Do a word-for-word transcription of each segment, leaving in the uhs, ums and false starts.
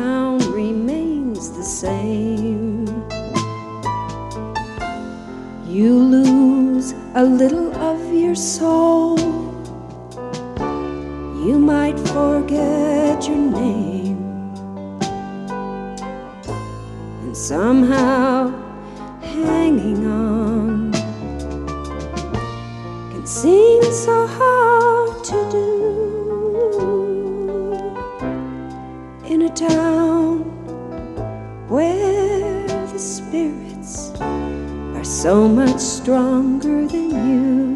town remains the same. You lose a little of your soul. You might forget your name, and somehow hanging on can seem so hard to do in a town where the spirits are so much stronger than you.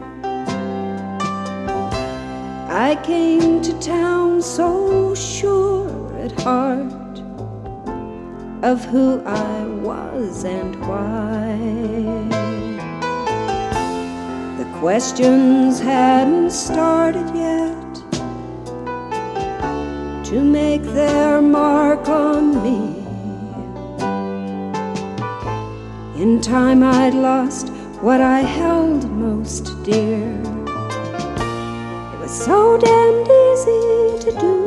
I came to town so sure at heart of who I was and why. The questions hadn't started yet to make their mark on me. In time I'd lost what I held most dear. It was so damned easy to do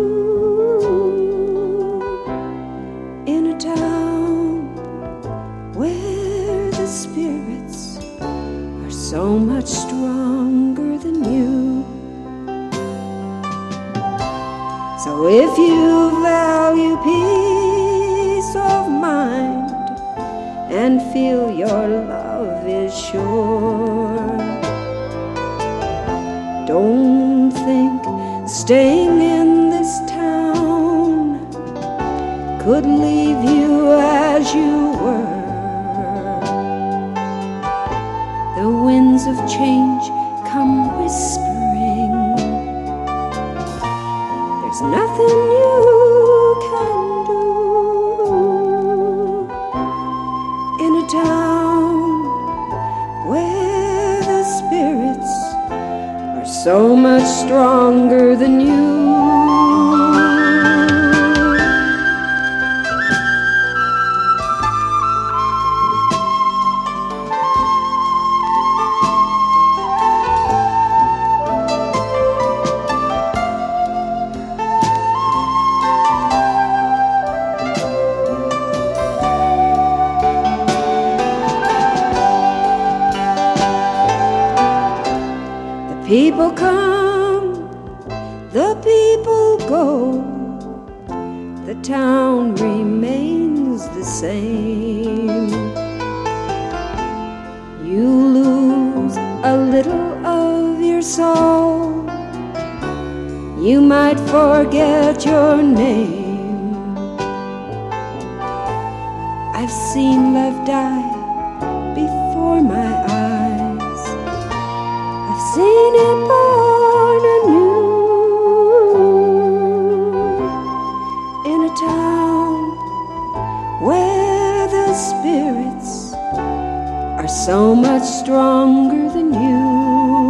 in a town where the spirits are so much stronger than you. So if you value peace of mind and feel your love is sure, don't think staying in this town could leave you as you were. The winds of change come whispering. There's nothing you can do in a town where the spirits are so much stronger than you. People come, the people go, the town remains the same. You lose a little of your soul. You might forget your name. I've seen love die before my eyes. I've seen it born anew in a town where the spirits are so much stronger than you.